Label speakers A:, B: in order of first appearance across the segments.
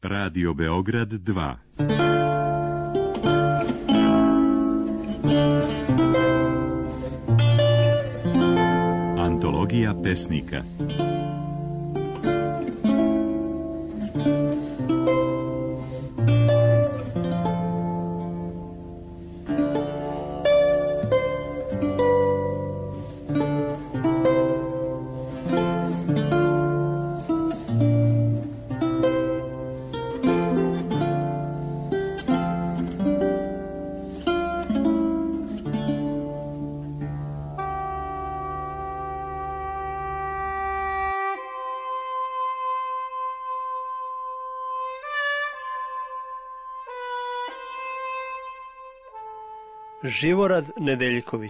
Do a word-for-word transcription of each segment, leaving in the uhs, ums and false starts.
A: Radio Beograd dva. Antologija pesnika.
B: Živorad Nedeljković.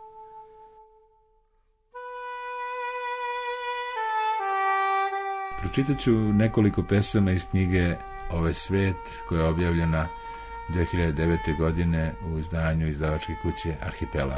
C: Pročitat ću nekoliko pesama iz knjige Ovaj svet, koja je objavljena dve hiljade devete. godine u izdanju izdavačke kuće Arhipelag.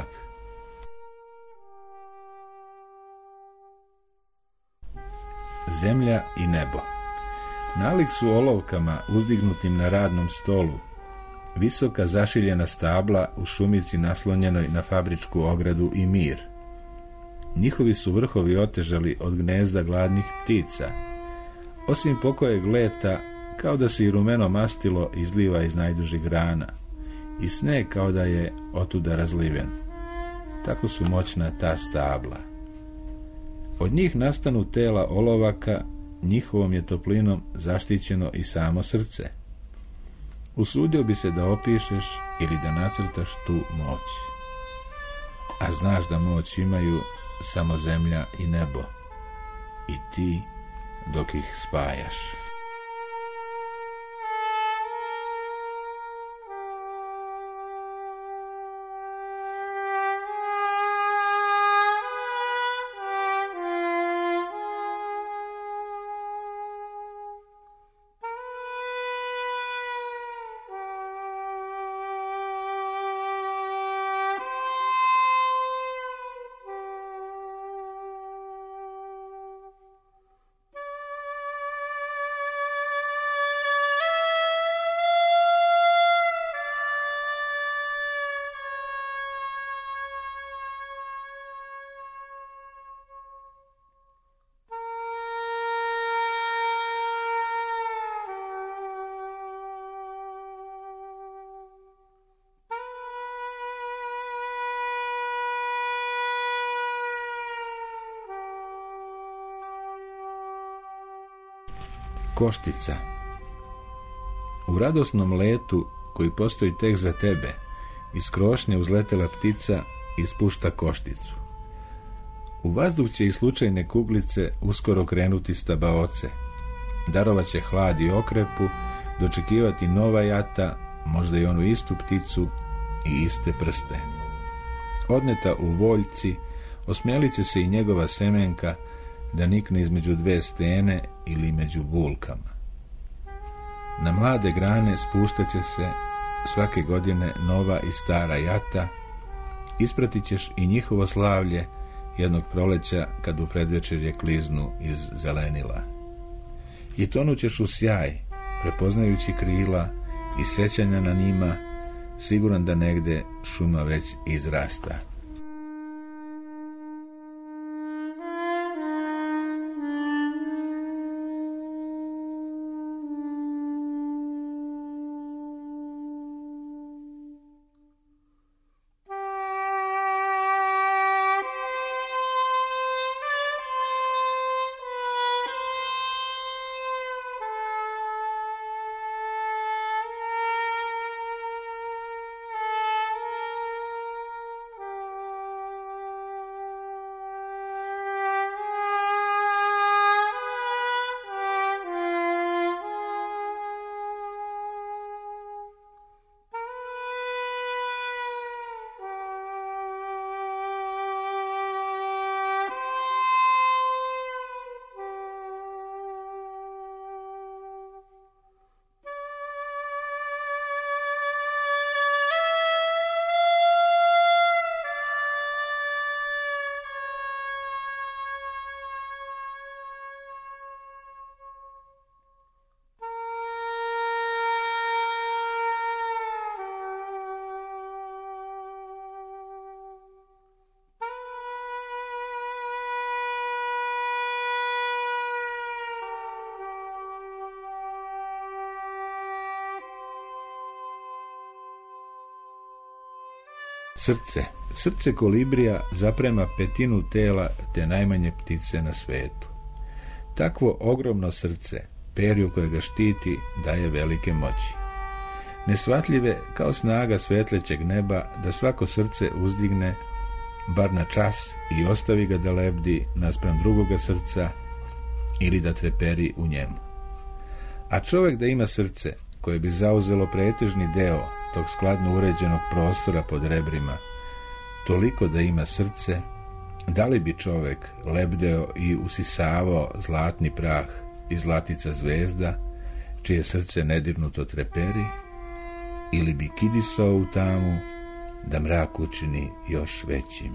C: Zemlja i nebo. Nalik su olovkama uzdignutim na radnom stolu, visoka zašiljena stabla u šumici naslonjenoj na fabričku ogradu i mir. Njihovi su vrhovi otežali od gnezda gladnih ptica. Osim pokojeg leta, kao da se i rumeno mastilo izliva iz najdužih grana, i sneg kao da je otuda razliven. Tako su moćna ta stabla. Od njih nastanu tela olovaka, njihovom je toplinom zaštićeno i samo srce. Usudio bi se da opišeš ili da nacrtaš tu moć. A znaš da moć imaju samo zemlja i nebo. I ti dok ih spajaš. Koštica. U radosnom letu koji postoji tek za tebe, iz krošnje uzletela ptica i spušta košticu. U vazduh će i slučajne kuglice uskoro krenuti stabaoce. Darovaće hlad i okrepu, dočekivati nova jata, možda i onu istu pticu i iste prste. Odneta u voljci, osmjelit će se i njegova semenka da nikne između dve stene ili među bulkama. Na mlade grane spuštat će se svake godine nova i stara jata, ispratit ćeš i njihovo slavlje jednog proleća kad u predvečerje kliznu iz zelenila. I tonućeš u sjaj, prepoznajući krila i sećanja na njima, siguran da negde šuma već izrasta. Srce. Srce kolibrija zaprema petinu tela te najmanje ptice na svetu. Takvo ogromno srce, perju koje ga štiti, daje velike moći. Nesvatljive kao snaga svetlećeg neba da svako srce uzdigne bar na čas i ostavi ga da lebdi naspram drugoga srca ili da treperi u njemu. A čovjek da ima srce koje bi zauzelo pretežni deo tog skladno uređenog prostora pod rebrima, toliko da ima srce, da li bi čovjek lebdeo i usisavao zlatni prah i zlatica zvezda, čije srce nedirnuto treperi, ili bi kidisao u tamu da mrak učini još većim.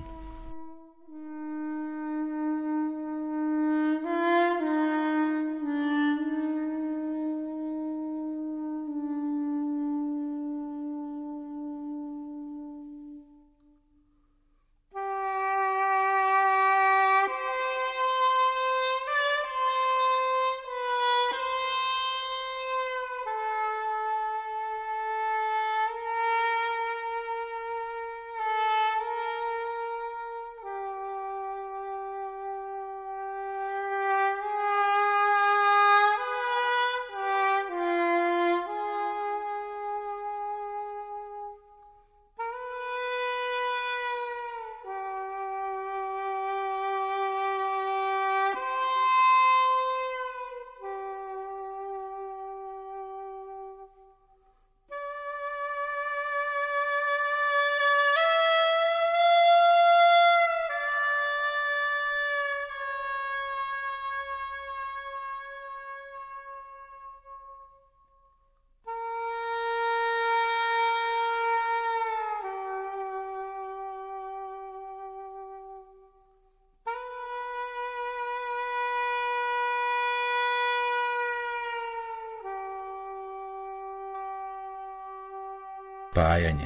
C: Pajanje.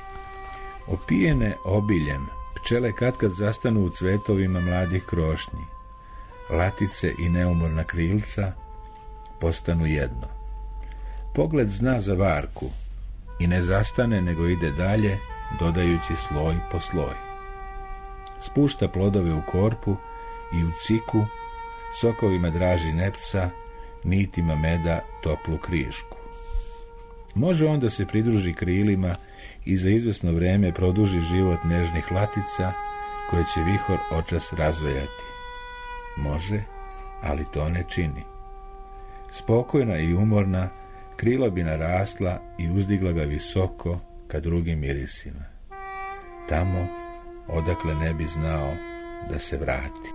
C: Opijene obiljem, pčele katkad zastanu u cvetovima mladih krošnji. Latice i neumorna krilca postanu jedno. Pogled zna za varku i ne zastane nego ide dalje, dodajući sloj po sloj. Spušta plodove u korpu i u ciku, sokovima draži nepca, nitima meda toplu krišku. Može onda se pridruži krilima i za izvesno vrijeme produži život nežnih latica koje će vihor očas razvejati. Može, ali to ne čini. Spokojna i umorna, krila bi narasla i uzdigla ga visoko ka drugim mirisima. Tamo, odakle ne bi znao da se vrati.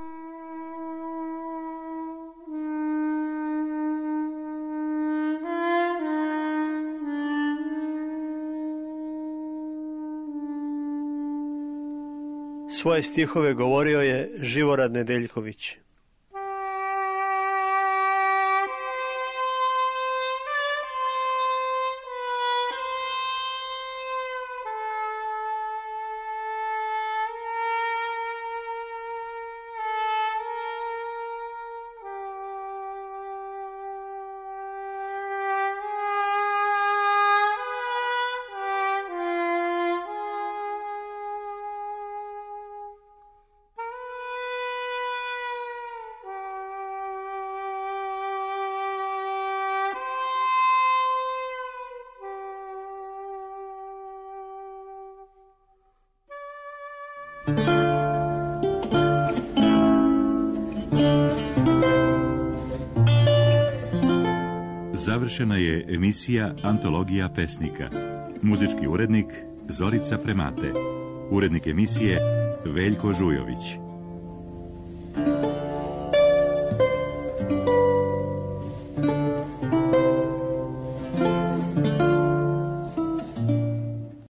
B: Svoje stihove govorio je Živorad Nedeljković.
A: Završena je emisija Antologija pesnika. Muzički urednik Zorica Premate. Urednik emisije Veljko Žujović.